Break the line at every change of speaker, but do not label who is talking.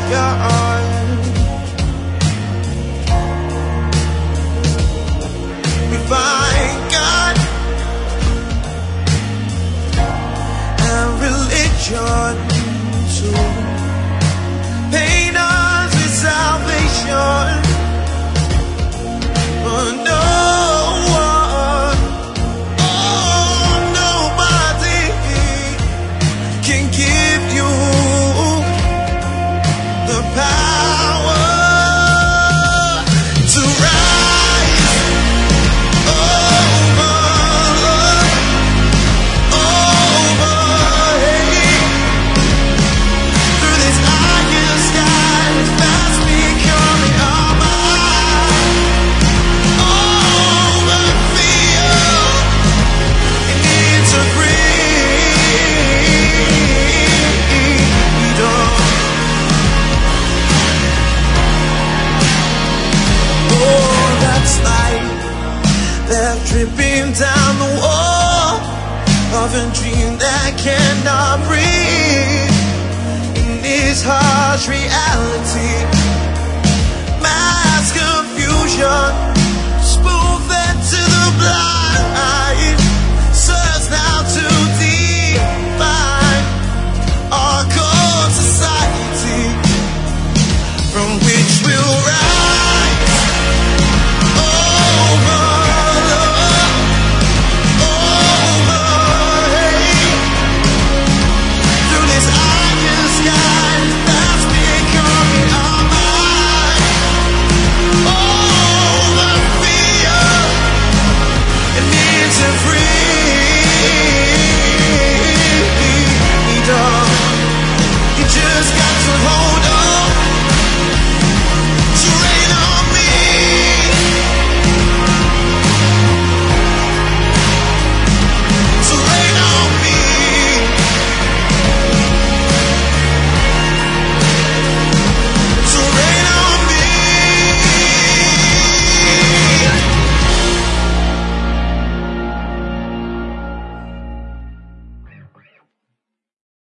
God. We find God and religion to paint us with salvation, but no one, oh, nobody can give you the power to rise over hate through this iron sky that's becoming our mind, over fear and into freedom. Oh, that's light left dripping down the wall of a dream that cannot breathe in this harsh reality. Mass confusion